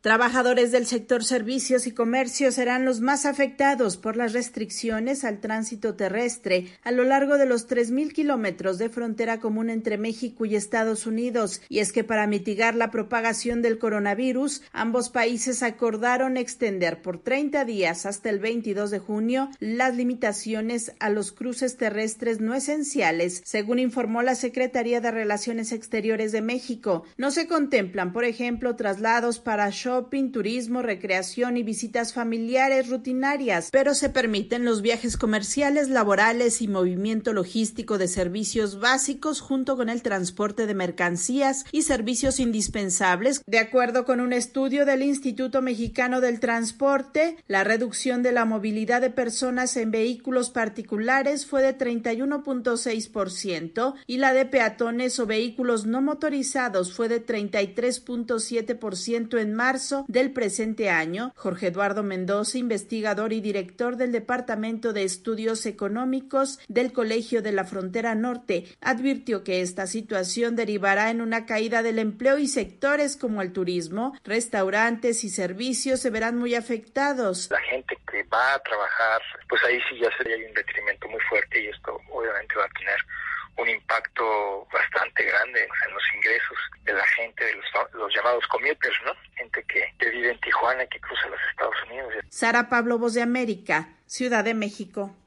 Trabajadores del sector servicios y comercio serán los más afectados por las restricciones al tránsito terrestre a lo largo de los 3,000 kilómetros de frontera común entre México y Estados Unidos. Y es que para mitigar la propagación del coronavirus, ambos países acordaron extender por 30 días hasta el 22 de junio las limitaciones a los cruces terrestres no esenciales, según informó la Secretaría de Relaciones Exteriores de México. No se contemplan, por ejemplo, traslados para shopping, turismo, recreación y visitas familiares rutinarias, pero se permiten los viajes comerciales, laborales y movimiento logístico de servicios básicos junto con el transporte de mercancías y servicios indispensables. De acuerdo con un estudio del Instituto Mexicano del Transporte, la reducción de la movilidad de personas en vehículos particulares fue de 31.6% y la de peatones o vehículos no motorizados fue de 33.7% en marzo del presente año. Jorge Eduardo Mendoza, investigador y director del Departamento de Estudios Económicos del Colegio de la Frontera Norte, advirtió que esta situación derivará en una caída del empleo y sectores como el turismo, restaurantes y servicios se verán muy afectados. La gente que va a trabajar, pues ahí sí ya sería un detrimento muy fuerte y esto obviamente va a tener un impacto bastante grande en los ingresos de la gente, de los llamados commuters, ¿no? Gente que vive en Tijuana y que cruza los Estados Unidos. Sara Pablo, Voz de América, Ciudad de México.